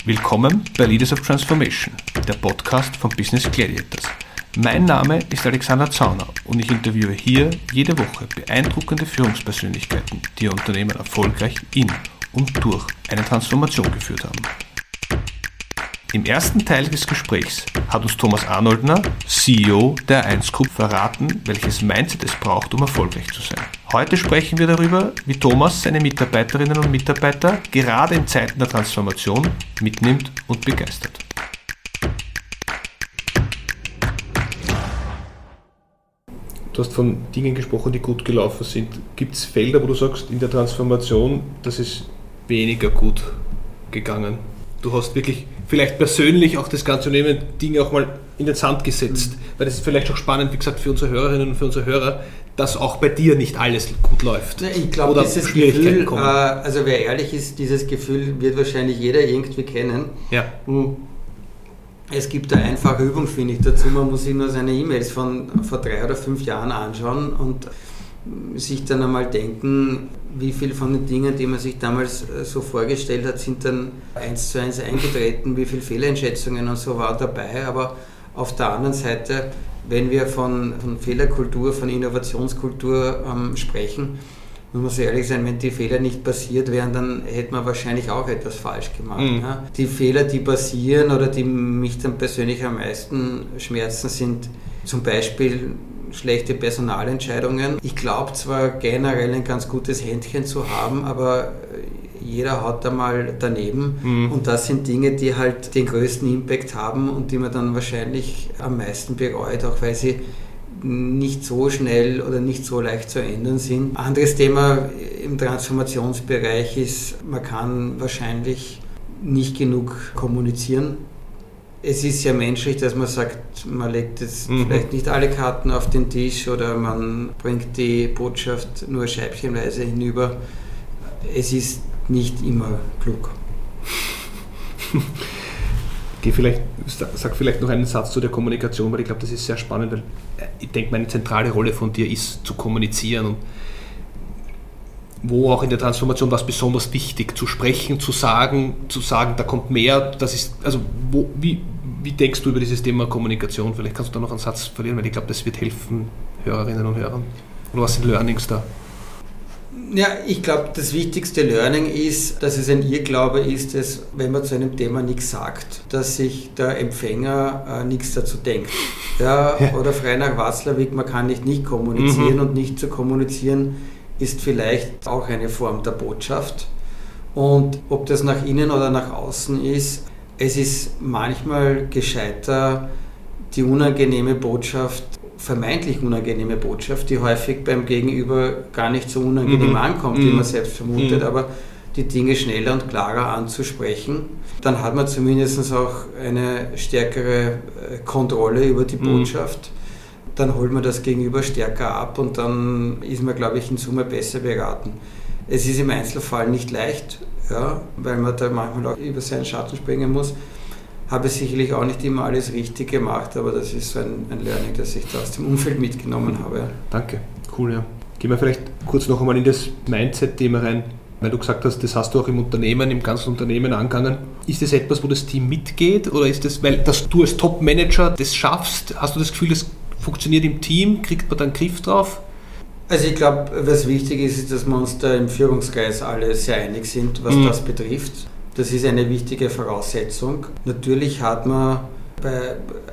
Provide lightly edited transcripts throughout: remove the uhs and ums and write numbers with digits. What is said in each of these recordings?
Willkommen bei Leaders of Transformation, der Podcast von Business Gladiators. Mein Name ist Alexander Zauner und ich interviewe hier jede Woche beeindruckende Führungspersönlichkeiten, die ihr Unternehmen erfolgreich in und durch eine Transformation geführt haben. Im ersten Teil des Gesprächs hat uns Thomas Arnoldner, CEO der A1 Group, verraten, welches Mindset es braucht, um erfolgreich zu sein. Heute sprechen wir darüber, wie Thomas seine Mitarbeiterinnen und Mitarbeiter gerade in Zeiten der Transformation mitnimmt und begeistert. Du hast von Dingen gesprochen, die gut gelaufen sind. Gibt es Felder, wo du sagst, in der Transformation, das ist weniger gut gegangen? Du hast wirklich vielleicht persönlich auch das ganze Unternehmen Dinge auch mal in den Sand gesetzt. Weil das ist vielleicht auch spannend, wie gesagt, für unsere Hörerinnen und für unsere Hörer, dass auch bei dir nicht alles gut läuft. Ich glaube, dieses Gefühl, also wer ehrlich ist, dieses Gefühl wird wahrscheinlich jeder irgendwie kennen. Ja. Es gibt eine einfache Übung, finde ich, dazu. Man muss sich nur seine E-Mails von vor 3 oder 5 Jahren anschauen und sich dann einmal denken, wie viel von den Dingen, die man sich damals so vorgestellt hat, sind dann 1:1 eingetreten, wie viele Fehleinschätzungen und so war dabei. Aber auf der anderen Seite, wenn wir von Fehlerkultur, von Innovationskultur sprechen, muss man so ehrlich sein, wenn die Fehler nicht passiert wären, dann hätte man wahrscheinlich auch etwas falsch gemacht. Ja? Die Fehler, die passieren oder die mich dann persönlich am meisten schmerzen, sind zum Beispiel schlechte Personalentscheidungen. Ich glaube zwar generell ein ganz gutes Händchen zu haben, aber jeder haut da mal daneben. Und das sind Dinge, die halt den größten Impact haben und die man dann wahrscheinlich am meisten bereut, auch weil sie nicht so schnell oder nicht so leicht zu ändern sind. Anderes Thema im Transformationsbereich ist, man kann wahrscheinlich nicht genug kommunizieren. Es ist ja menschlich, dass man sagt, man legt jetzt vielleicht nicht alle Karten auf den Tisch oder man bringt die Botschaft nur scheibchenweise hinüber. Es ist nicht immer klug. Sag vielleicht noch einen Satz zu der Kommunikation, weil ich glaube, das ist sehr spannend, weil ich denke, meine zentrale Rolle von dir ist zu kommunizieren und wo auch in der Transformation war es besonders wichtig, zu sprechen, zu sagen, da kommt mehr, das ist, also wie denkst du über dieses Thema Kommunikation? Vielleicht kannst du da noch einen Satz verlieren, weil ich glaube, das wird helfen Hörerinnen und Hörern. Oder was sind Learnings da? Ja, ich glaube, das wichtigste Learning ist, dass es ein Irrglaube ist, dass, wenn man zu einem Thema nichts sagt, dass sich der Empfänger nichts dazu denkt. Ja, oder frei nach Watzlawick, man kann nicht kommunizieren und nicht zu kommunizieren ist vielleicht auch eine Form der Botschaft. Und ob das nach innen oder nach außen ist, es ist manchmal gescheiter, die unangenehme Botschaft, vermeintlich unangenehme Botschaft, die häufig beim Gegenüber gar nicht so unangenehm ankommt, wie man selbst vermutet, aber die Dinge schneller und klarer anzusprechen. Dann hat man zumindest auch eine stärkere Kontrolle über die Botschaft. Dann holt man das Gegenüber stärker ab und dann ist man, glaube ich, in Summe besser beraten. Es ist im Einzelfall nicht leicht, ja, weil man da manchmal auch über seinen Schatten springen muss. Habe sicherlich auch nicht immer alles richtig gemacht, aber das ist so ein Learning, das ich da aus dem Umfeld mitgenommen habe. Danke, cool, ja. Gehen wir vielleicht kurz noch einmal in das Mindset-Thema rein, weil du gesagt hast, das hast du auch im Unternehmen, im ganzen Unternehmen angegangen. Ist das etwas, wo das Team mitgeht oder ist das, weil dass du als Top-Manager das schaffst, hast du das Gefühl, das funktioniert im Team, kriegt man da einen Griff drauf? Also ich glaube, was wichtig ist, dass wir uns da im Führungskreis alle sehr einig sind, was das betrifft. Das ist eine wichtige Voraussetzung. Natürlich hat man bei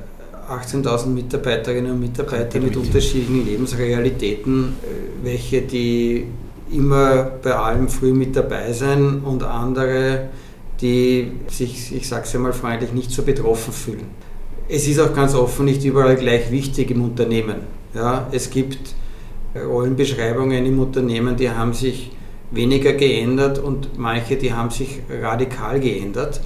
18.000 Mitarbeiterinnen und Mitarbeitern mit unterschiedlichen Lebensrealitäten, welche die immer bei allem früh mit dabei sind und andere, die sich, ich sage es einmal freundlich, nicht so betroffen fühlen. Es ist auch ganz offen nicht überall gleich wichtig im Unternehmen. Ja, es gibt Rollenbeschreibungen im Unternehmen, die haben sich weniger geändert und manche, die haben sich radikal geändert.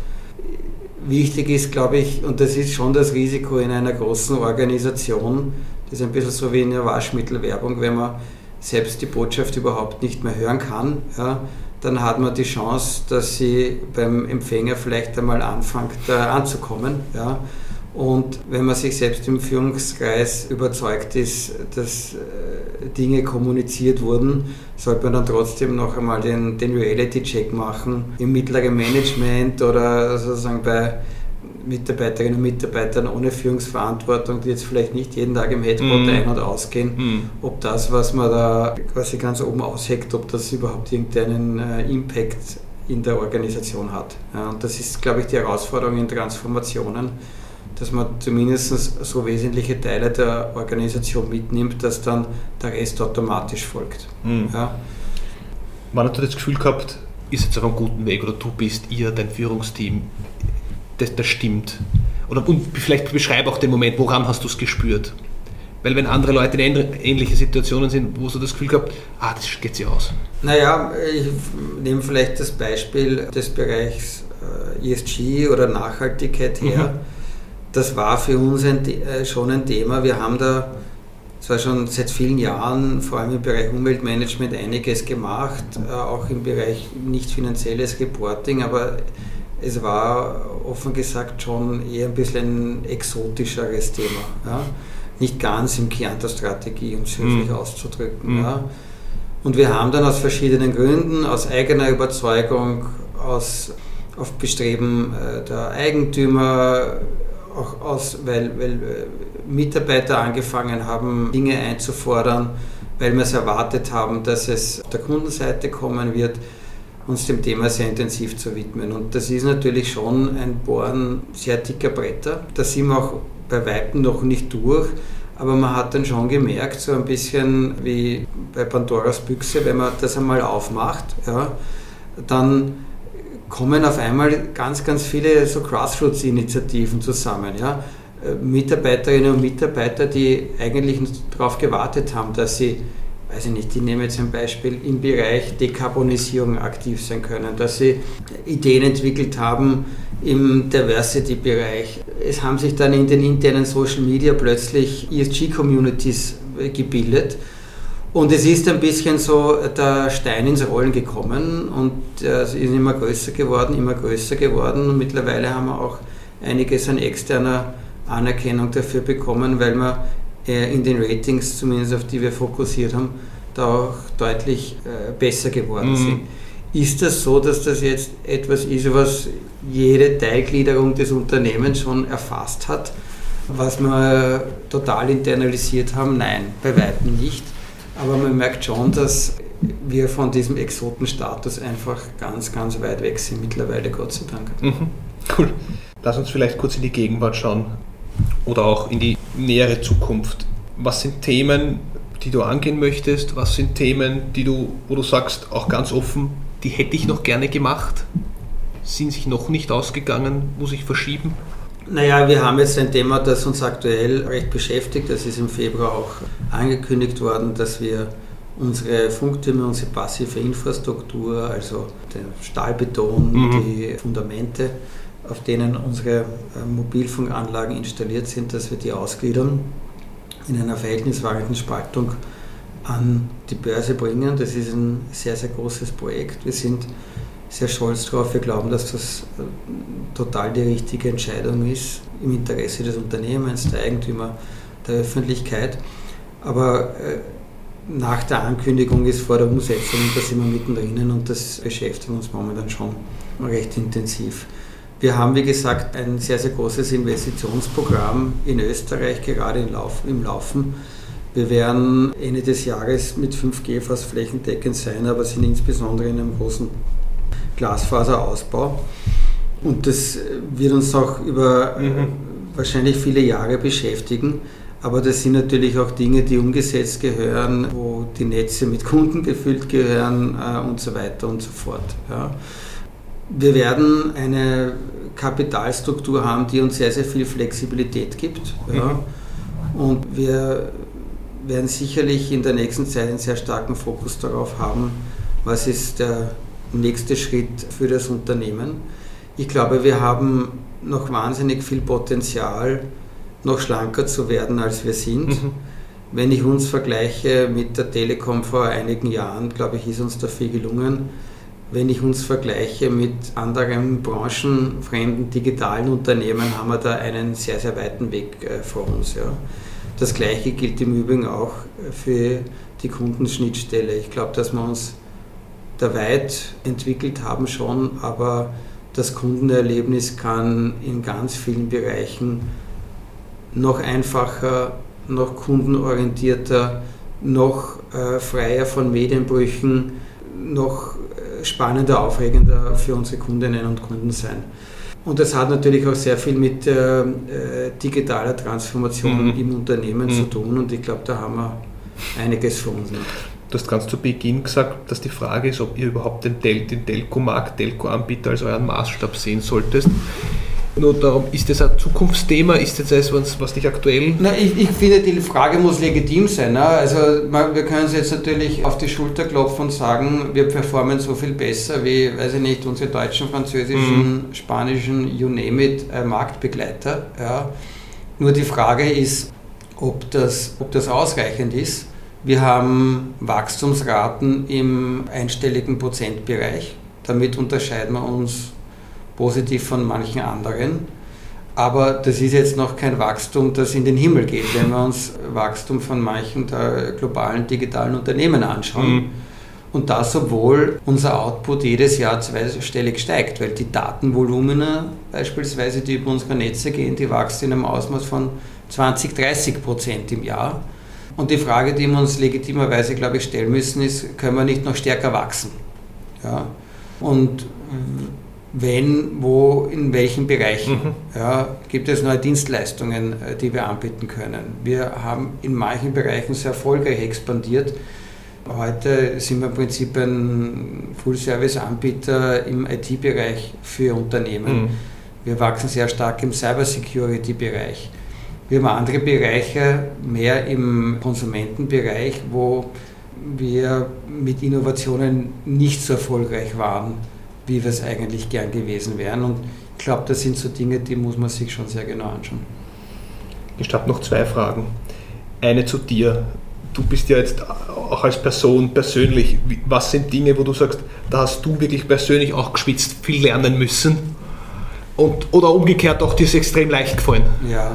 Wichtig ist, glaube ich, und das ist schon das Risiko in einer großen Organisation, das ist ein bisschen so wie in der Waschmittelwerbung, wenn man selbst die Botschaft überhaupt nicht mehr hören kann, ja, dann hat man die Chance, dass sie beim Empfänger vielleicht einmal anfängt anzukommen. Ja. Und wenn man sich selbst im Führungskreis überzeugt ist, dass Dinge kommuniziert wurden, sollte man dann trotzdem noch einmal den Reality-Check machen im mittleren Management oder sozusagen bei Mitarbeiterinnen und Mitarbeitern ohne Führungsverantwortung, die jetzt vielleicht nicht jeden Tag im Headquarter ein- und ausgehen, ob das, was man da quasi ganz oben ausheckt, ob das überhaupt irgendeinen Impact in der Organisation hat. Ja, und das ist, glaube ich, die Herausforderung in Transformationen, dass man zumindest so wesentliche Teile der Organisation mitnimmt, dass dann der Rest automatisch folgt. Ja. Wann hast du das Gefühl gehabt, ist jetzt auf einem guten Weg oder du bist ihr, dein Führungsteam, das stimmt? Oder und vielleicht beschreib auch den Moment, woran hast du es gespürt? Weil wenn andere Leute in ähnliche Situationen sind, wo du das Gefühl gehabt, das geht sich aus. Naja, ich nehme vielleicht das Beispiel des Bereichs ESG oder Nachhaltigkeit her. Das war für uns schon ein Thema. Wir haben da zwar schon seit vielen Jahren, vor allem im Bereich Umweltmanagement, einiges gemacht, auch im Bereich nicht finanzielles Reporting, aber es war offen gesagt schon eher ein bisschen ein exotischeres Thema. Ja? Nicht ganz im Kern der Strategie, um es höflich auszudrücken. Ja? Und wir haben dann aus verschiedenen Gründen, aus eigener Überzeugung, auf Bestreben der Eigentümer, auch weil Mitarbeiter angefangen haben, Dinge einzufordern, weil wir es erwartet haben, dass es auf der Kundenseite kommen wird, uns dem Thema sehr intensiv zu widmen. Und das ist natürlich schon ein Bohren sehr dicker Bretter. Da sind wir auch bei Weitem noch nicht durch, aber man hat dann schon gemerkt, so ein bisschen wie bei Pandoras Büchse, wenn man das einmal aufmacht, ja, dann kommen auf einmal ganz, ganz viele so Grassroots-Initiativen zusammen. Ja? Mitarbeiterinnen und Mitarbeiter, die eigentlich darauf gewartet haben, dass sie, weiß ich nicht, ich nehme jetzt ein Beispiel, im Bereich Dekarbonisierung aktiv sein können, dass sie Ideen entwickelt haben im Diversity-Bereich. Es haben sich dann in den internen Social Media plötzlich ESG-Communities gebildet. Und es ist ein bisschen so der Stein ins Rollen gekommen und es ist immer größer geworden und mittlerweile haben wir auch einiges an externer Anerkennung dafür bekommen, weil wir in den Ratings, zumindest auf die wir fokussiert haben, da auch deutlich besser geworden sind. Ist das so, dass das jetzt etwas ist, was jede Teilgliederung des Unternehmens schon erfasst hat, was wir total internalisiert haben? Nein, bei weitem nicht. Aber man merkt schon, dass wir von diesem Exotenstatus einfach ganz, ganz weit weg sind mittlerweile, Gott sei Dank. Cool. Lass uns vielleicht kurz in die Gegenwart schauen oder auch in die nähere Zukunft. Was sind Themen, die du angehen möchtest? Was sind Themen, wo du sagst, auch ganz offen, die hätte ich noch gerne gemacht, sind sich noch nicht ausgegangen, muss ich verschieben? Naja, wir haben jetzt ein Thema, das uns aktuell recht beschäftigt. Das ist im Februar auch angekündigt worden, dass wir unsere Funktürme, unsere passive Infrastruktur, also den Stahlbeton, die Fundamente, auf denen unsere Mobilfunkanlagen installiert sind, dass wir die ausgliedern, in einer verhältniswahrenden Spaltung an die Börse bringen. Das ist ein sehr, sehr großes Projekt. Wir sind sehr stolz drauf. Wir glauben, dass das total die richtige Entscheidung ist, im Interesse des Unternehmens, der Eigentümer, der Öffentlichkeit. Aber nach der Ankündigung ist vor der Umsetzung, da sind wir mittendrin und das beschäftigt uns momentan schon recht intensiv. Wir haben, wie gesagt, ein sehr, sehr großes Investitionsprogramm in Österreich gerade im Laufen. Wir werden Ende des Jahres mit 5G fast flächendeckend sein, aber sind insbesondere in einem großen Glasfaserausbau. Und das wird uns auch über wahrscheinlich viele Jahre beschäftigen. Aber das sind natürlich auch Dinge, die umgesetzt gehören, wo die Netze mit Kunden befüllt gehören und so weiter und so fort. Ja. Wir werden eine Kapitalstruktur haben, die uns sehr, sehr viel Flexibilität gibt. Ja. Und wir werden sicherlich in der nächsten Zeit einen sehr starken Fokus darauf haben, was ist der nächste Schritt für das Unternehmen. Ich glaube, wir haben noch wahnsinnig viel Potenzial, noch schlanker zu werden, als wir sind. Wenn ich uns vergleiche mit der Telekom vor einigen Jahren, glaube ich, ist uns da viel gelungen. wenn ich uns vergleiche mit anderen branchenfremden digitalen Unternehmen, haben wir da einen sehr, sehr weiten Weg vor uns. Ja. Das Gleiche gilt im Übrigen auch für die Kundenschnittstelle. Ich glaube, dass wir uns da weit entwickelt haben schon, aber das Kundenerlebnis kann in ganz vielen Bereichen noch einfacher, noch kundenorientierter, noch freier von Medienbrüchen, noch spannender, aufregender für unsere Kundinnen und Kunden sein. Und das hat natürlich auch sehr viel mit digitaler Transformation im Unternehmen zu tun und ich glaube, da haben wir einiges vor uns noch. Du hast ganz zu Beginn gesagt, dass die Frage ist, ob ihr überhaupt den Telco-Markt, Telco-Anbieter als euren Maßstab sehen solltest. Nur darum, ist das ein Zukunftsthema? Ist das etwas, was dich aktuell... Na, ich finde, die Frage muss legitim sein. Ne? Also wir können uns jetzt natürlich auf die Schulter klopfen und sagen, wir performen so viel besser wie, weiß ich nicht, unsere deutschen, französischen, spanischen, you name it, Marktbegleiter. Ja? Nur die Frage ist, ob das ausreichend ist. Wir haben Wachstumsraten im einstelligen Prozentbereich. Damit unterscheiden wir uns positiv von manchen anderen. Aber das ist jetzt noch kein Wachstum, das in den Himmel geht, wenn wir uns Wachstum von manchen der globalen digitalen Unternehmen anschauen. Und das, obwohl unser Output jedes Jahr zweistellig steigt, weil die Datenvolumina beispielsweise, die über unsere Netze gehen, die wachsen in einem Ausmaß von 20-30% im Jahr. Und die Frage, die wir uns legitimerweise, glaube ich, stellen müssen, ist, können wir nicht noch stärker wachsen? Ja? Und wenn, wo, in welchen Bereichen? Ja, gibt es neue Dienstleistungen, die wir anbieten können? Wir haben in manchen Bereichen sehr erfolgreich expandiert. Heute sind wir im Prinzip ein Full-Service-Anbieter im IT-Bereich für Unternehmen. Wir wachsen sehr stark im Cybersecurity-Bereich. Wir haben andere Bereiche, mehr im Konsumentenbereich, wo wir mit Innovationen nicht so erfolgreich waren, wie wir es eigentlich gern gewesen wären. Und ich glaube, das sind so Dinge, die muss man sich schon sehr genau anschauen. Ich habe noch 2 Fragen. Eine zu dir. Du bist ja jetzt auch als Person persönlich. Was sind Dinge, wo du sagst, da hast du wirklich persönlich auch geschwitzt, viel lernen müssen? Oder umgekehrt auch dir ist extrem leicht gefallen? Ja.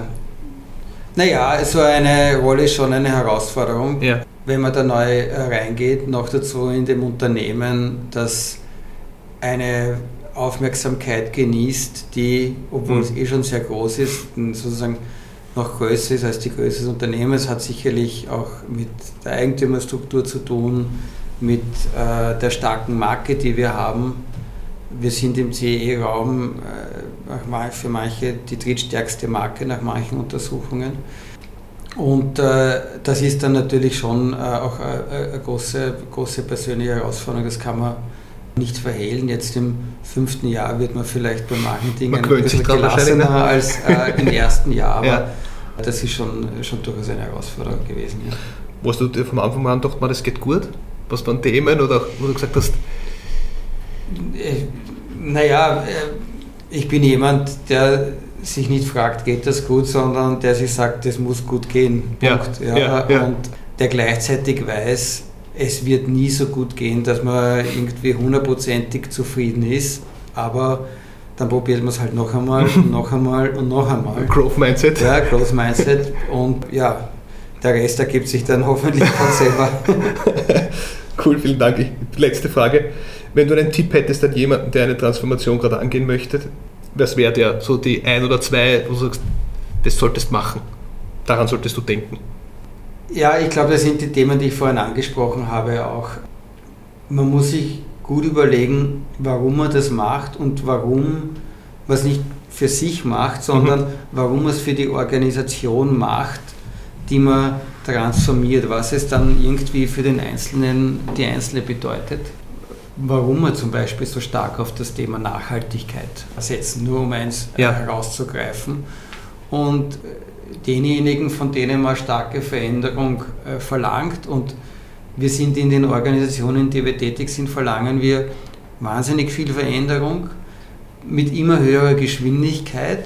Naja, so eine Rolle ist schon eine Herausforderung, wenn man da neu reingeht, noch dazu in dem Unternehmen, das eine Aufmerksamkeit genießt, die, obwohl es schon sehr groß ist, sozusagen noch größer ist als die Größe des Unternehmens, hat sicherlich auch mit der Eigentümerstruktur zu tun, mit der starken Marke, die wir haben. Wir sind im CE-Raum für manche die drittstärkste Marke nach manchen Untersuchungen. Und das ist dann natürlich schon auch eine große persönliche Herausforderung, das kann man nicht verhehlen. Jetzt im 5. Jahr wird man vielleicht bei manchen Dingen ein bisschen gelassener als im ersten Jahr, aber das ist schon durchaus eine Herausforderung gewesen. Ja. Wo hast du dir vom Anfang an gedacht, das geht gut? Was waren Themen oder wo du gesagt hast? Naja, ich bin jemand, der sich nicht fragt, geht das gut, sondern der sich sagt, das muss gut gehen. Punkt. Und der gleichzeitig weiß, es wird nie so gut gehen, dass man irgendwie 100%ig zufrieden ist, aber dann probiert man es halt noch einmal, noch einmal und noch einmal. Growth Mindset. Ja, Growth Mindset und ja, der Rest ergibt sich dann hoffentlich von selber. Cool, vielen Dank. Letzte Frage. Wenn du einen Tipp hättest an jemanden, der eine Transformation gerade angehen möchte, was wäre der? So die 1 oder 2, wo du sagst, das solltest du machen. Daran solltest du denken. Ja, ich glaube, das sind die Themen, die ich vorhin angesprochen habe auch. Man muss sich gut überlegen, warum man das macht und warum man es nicht für sich macht, sondern warum man es für die Organisation macht, die man transformiert, was es dann irgendwie für den Einzelnen, die Einzelne bedeutet. Warum wir zum Beispiel so stark auf das Thema Nachhaltigkeit setzen, nur um eins herauszugreifen. Und denjenigen, von denen man starke Veränderung verlangt, und wir sind in den Organisationen, in denen wir tätig sind, verlangen wir wahnsinnig viel Veränderung mit immer höherer Geschwindigkeit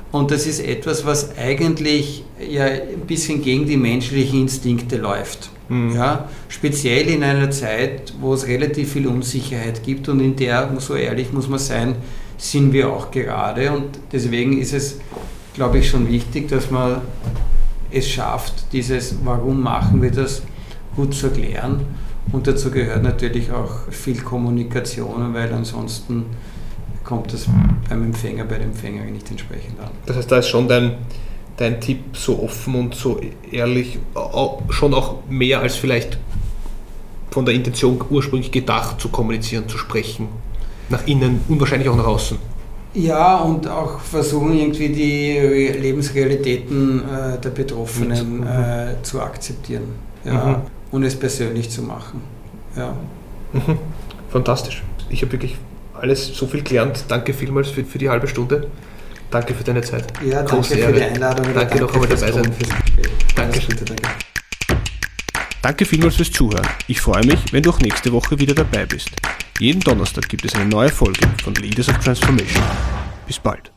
Und das ist etwas, was eigentlich ja ein bisschen gegen die menschlichen Instinkte läuft. Ja, speziell in einer Zeit, wo es relativ viel Unsicherheit gibt und in der, so ehrlich muss man sein, sind wir auch gerade. Und deswegen ist es, glaube ich, schon wichtig, dass man es schafft, dieses Warum machen wir das gut zu erklären. Und dazu gehört natürlich auch viel Kommunikation, weil ansonsten kommt das beim Empfänger, bei der Empfängerin nicht entsprechend an. Das heißt, da ist schon dein Tipp, so offen und so ehrlich, schon auch mehr als vielleicht von der Intention ursprünglich gedacht, zu kommunizieren, zu sprechen, nach innen und wahrscheinlich auch nach außen. Ja, und auch versuchen irgendwie die Lebensrealitäten der Betroffenen zu akzeptieren, ja, und es persönlich zu machen. Ja. Fantastisch. Ich habe wirklich so viel gelernt. Danke vielmals für die halbe Stunde. Danke für deine Zeit. Ja, danke für die Einladung. Danke noch einmal dabei sein. Dankeschön. Danke vielmals fürs Zuhören. Ich freue mich, wenn du auch nächste Woche wieder dabei bist. Jeden Donnerstag gibt es eine neue Folge von Leaders of Transformation. Bis bald.